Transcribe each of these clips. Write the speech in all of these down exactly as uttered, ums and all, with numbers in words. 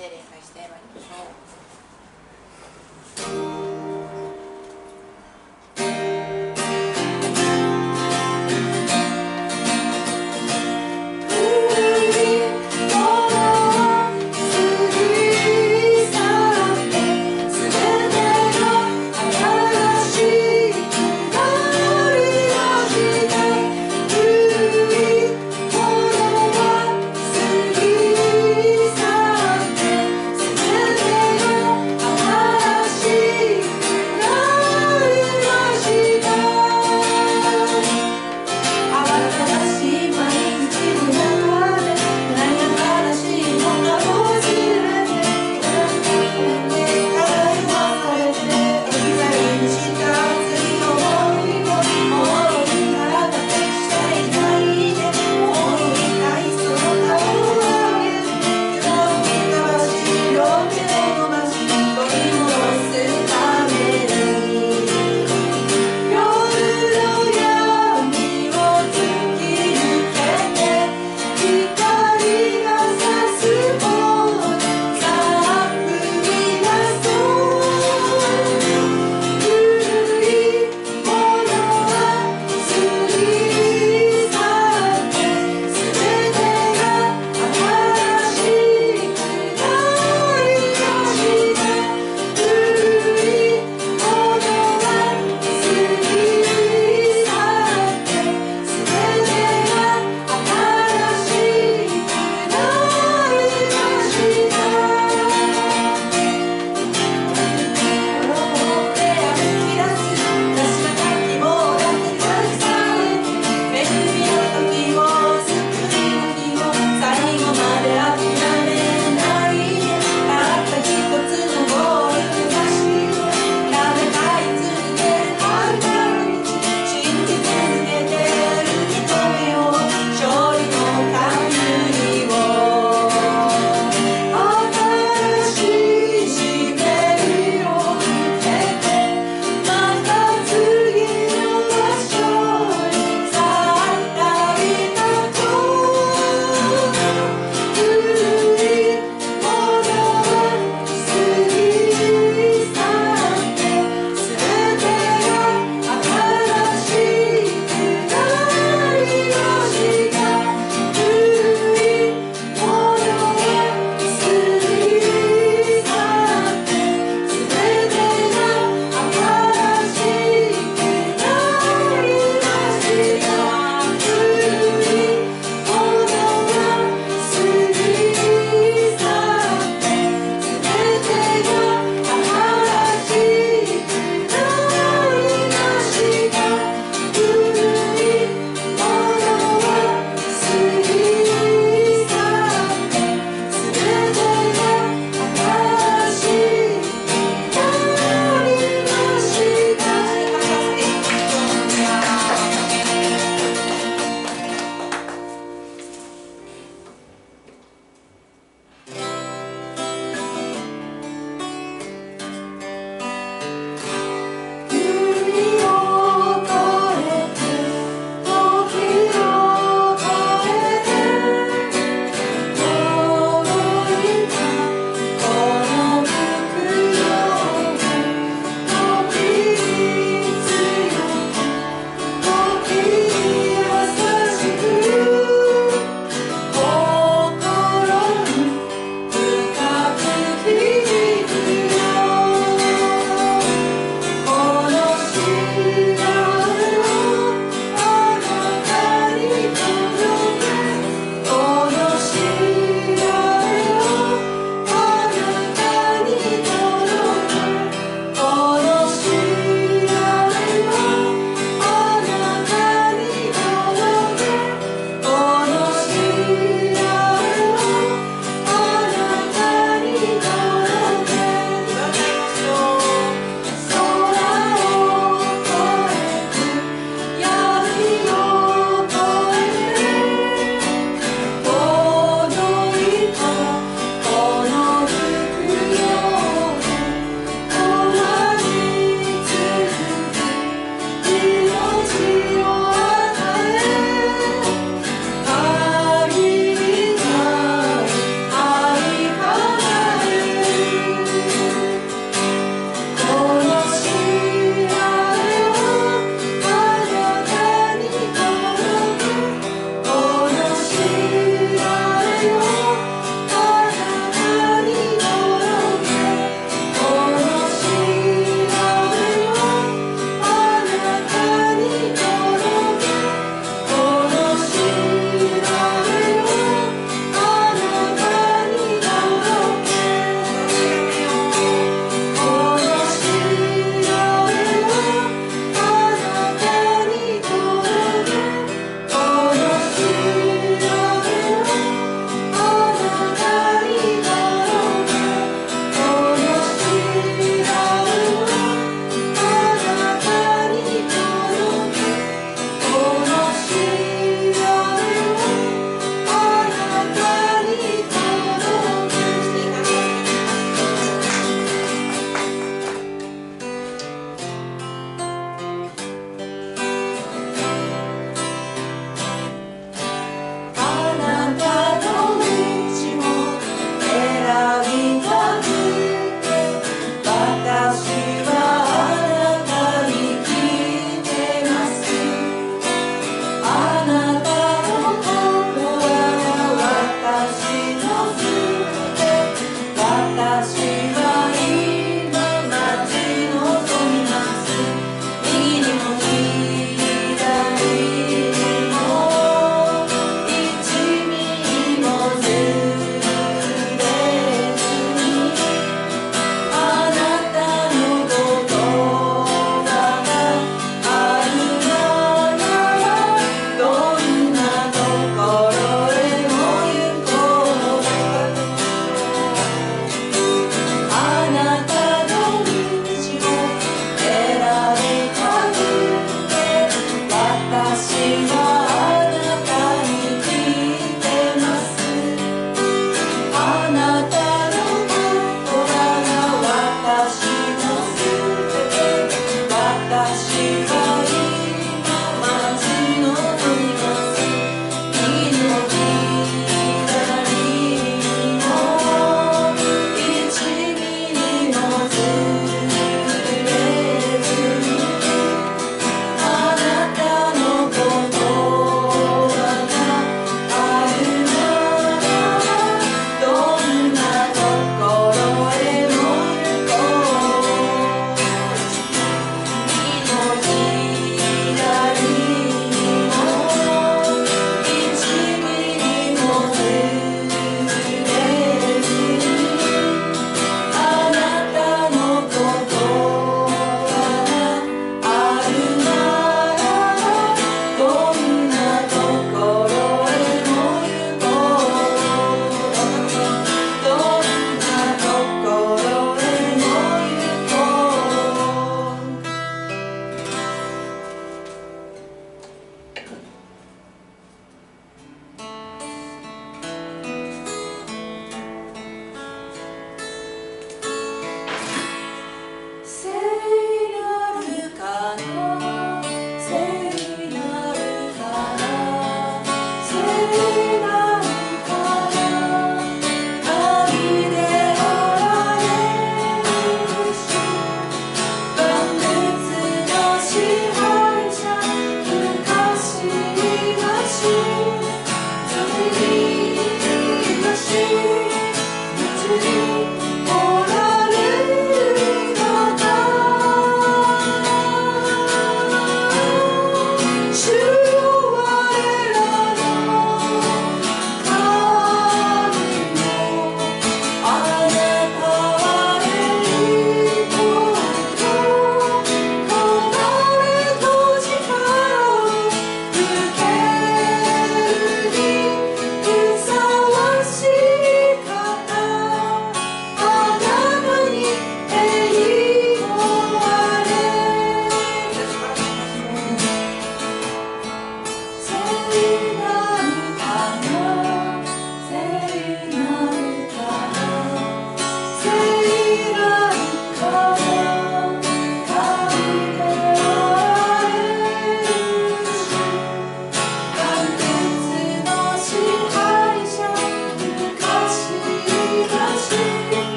して礼拝してまいりましょう。 「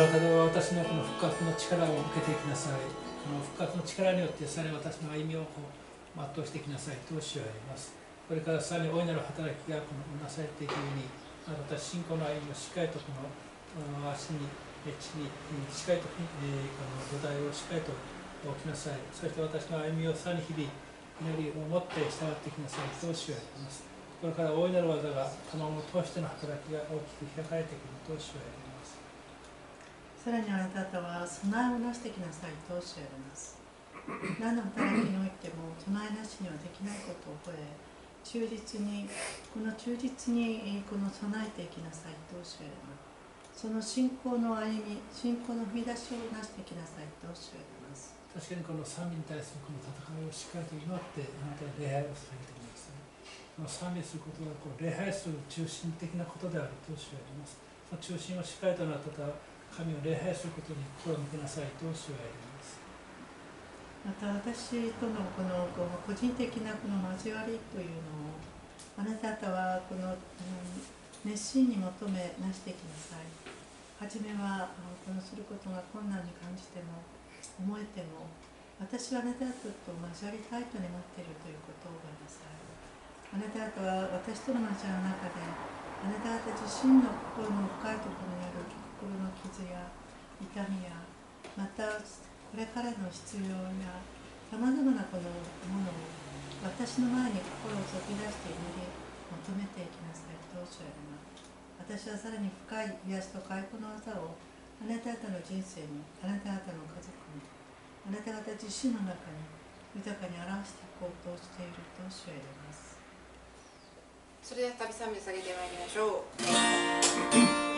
なたは私のこの復活の力を受けていきなさい。この復活の力によってさらに私の歩みをこう全うしていきなさいと主は言います。これからさらに大いなる働きがこのなされていくように、私信仰の歩みをしっかりとこの足に地にしっかりと、えー、この土台をしっかりと置きなさい。そして私の歩みをさらに日々祈りを持って従っていきなさいと主は言います。これから大いなる技が頼むを通しての働きが大きく開かれていくと主は言います。 さらにあなた方は備えをなしてきなさいとおっしゃいます。何の働きにおいても備えなしにはできないことを覚え、忠実に、この忠実にこの備えていきなさいとおっしゃいます。その信仰の歩み、信仰の踏み出しをなしていきなさいとおっしゃいます。 確かにこの賛美に対するこの戦いをしっかりと祈ってあなたは礼拝をされていますね。この賛美することはこう礼拝する中心的なことであると主は言います。その中心をしっかりとあなたは神を礼拝することに心を向けなさいと主は言います。 また私とのこのこの個人的なこの交わりというのをあなた方はこの、うん、熱心に求めなしてきなさい。はじめはこのすることが困難に感じても思えても、私はあなた方と交わりたいと願っているということを覚えなさい。あなた方は私との交わりの中であなた方自身の心の深いところにある心の傷や痛みや、またこれからの必要やさまざまなこのものを私の前に心を注ぎ出して祈り求めていきなさいとおっしゃいます。私はさらに深い癒しと解放の技をあなた方の人生に、あなた方の家族に、あなた方自身の中に豊かに表していこうとしているとおっしゃいます。 それでは再び賛美を下げてまいりましょう。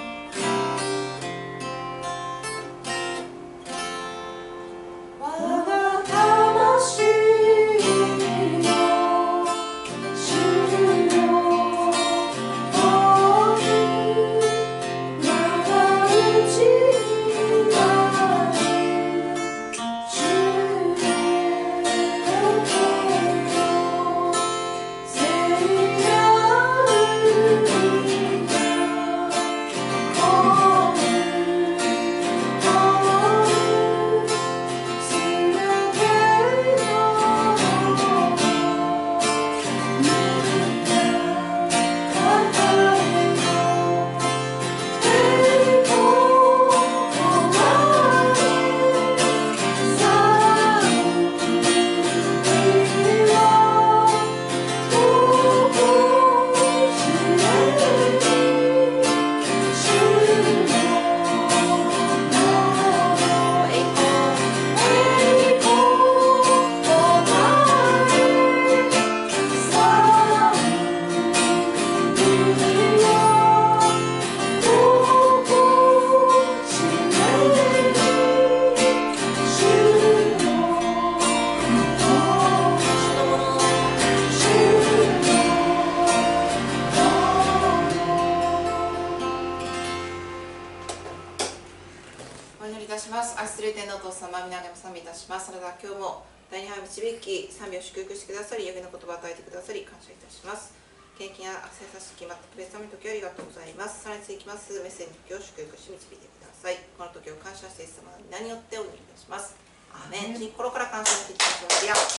賛美を祝福してくださり、予言の言葉を与えてくださり感謝いたします。献金やaccessさせて決まったプレスの時ありがとうございます。さらに続きますメッセージの時を祝福し導いてください。この時を感謝してイエス様の皆によってお祈りいたします。アーメン。心から感謝していきましょう。